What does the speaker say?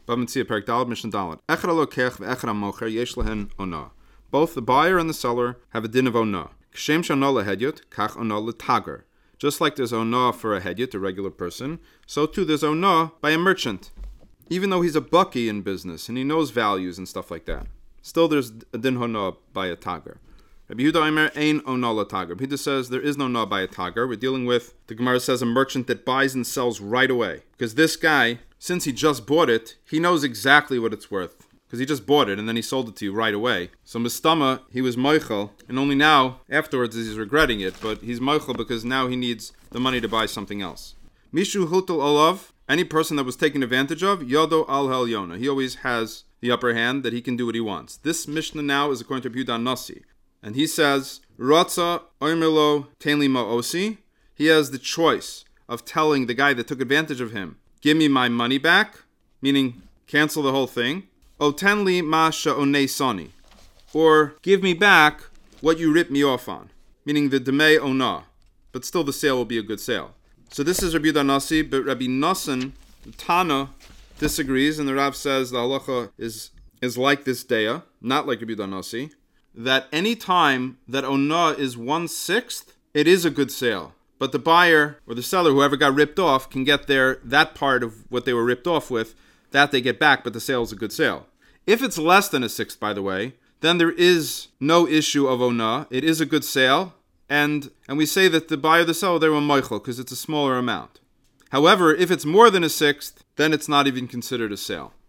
Bava Metzia Perek Daled Mishnah Daled. Echad halokech ve'echad hamocher yesh lehen onah. Both the buyer and the seller have a din of onah. Kshem sh'onah lehedyot, kach onah letager. Just like there's onah for a hedyot, a regular person, so too there's onah by a merchant. Even though he's a bucky in business and he knows values and stuff like that, still there's a din honah by a tager. Rabbi Yehuda Omer ein onah letager. He just says there is no onah by a tager. We're dealing with, the Gemara says, a merchant that buys and sells right away. Because this guy, since he just bought it, he knows exactly what it's worth. Because he just bought it and then he sold it to you right away. So Mistama, he was moichel, and only now, afterwards, he's regretting it, but he's moichel because now he needs the money to buy something else. Mishu hutel olav, any person that was taken advantage of, yodo al hel yona. He always has the upper hand that he can do what he wants. This Mishnah now is according to Yehuda Nasi. And he says, Ratza oimelo tenli ma'osi. He has the choice of telling the guy that took advantage of him, give me my money back, meaning cancel the whole thing. O tenli ma sha'onei sani. Or give me back what you ripped me off on, meaning the demei onah. But still the sale will be a good sale. So this is Rabbi Yehuda Nasi, but Rabbi Nassan, Tana, disagrees, and the Rav says the halacha is like this daya, not like Rabbi Yehuda Nasi, that any time that onah is 1/6, it is a good sale. But the buyer or the seller, whoever got ripped off, can get that part of what they were ripped off with, that they get back, but the sale is a good sale. If it's less than 1/6, by the way, then there is no issue of onah. It is a good sale, and we say that the buyer or the seller, they were moichel, because it's a smaller amount. However, if it's more than 1/6, then it's not even considered a sale.